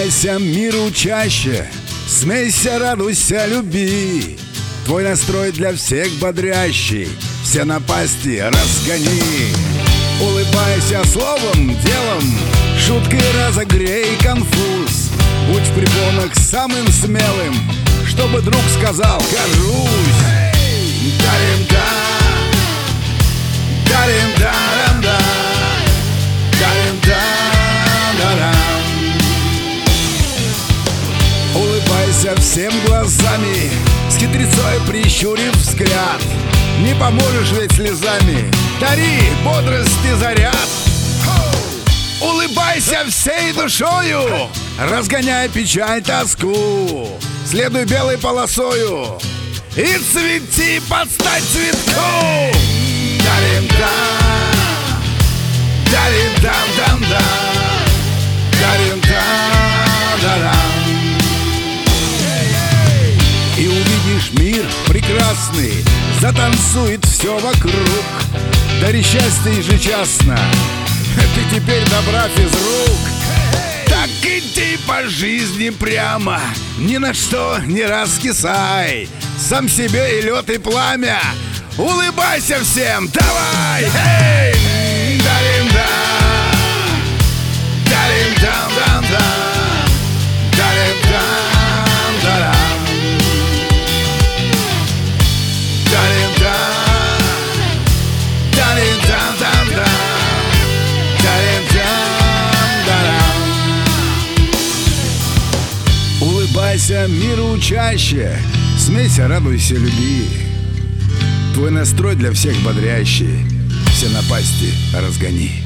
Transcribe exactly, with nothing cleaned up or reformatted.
Улыбайся миру чаще, смейся, радуйся, люби. Твой настрой для всех бодрящий, все напасти разгони. Улыбайся словом, делом, шуткой разогрей конфуз. Будь в препонах самым смелым, чтобы друг сказал «горжусь». Дарим-да, дарим-дарам-да, дарим-да-дарам. Улыбайся всем глазами, с хитрецой прищурив взгляд. Не поможешь ведь слезами, дари бодрости заряд. Улыбайся всей душою, разгоняй печаль, тоску. Следуй белой полосою и цвети под стать цветку. Дарим-да, дарим-дам-дам-да, дарим-да-да-дам. И увидишь мир прекрасный, затанцует все вокруг. Дари счастье ежечасно, ты теперь добра физрук. Так иди по жизни прямо, ни на что не раскисай. Сам себе и лед, и пламя, улыбайся всем, давай! Эй! Дарим-да, дарим-дам-дам-да, дарим-дам-дарам. Дарим-да, дарим-дам-дам-да, дарим-дам-дарам. Улыбайся миру чаще, смейся, радуйся, люби. Твой настрой для всех бодрящий, все напасти разгони.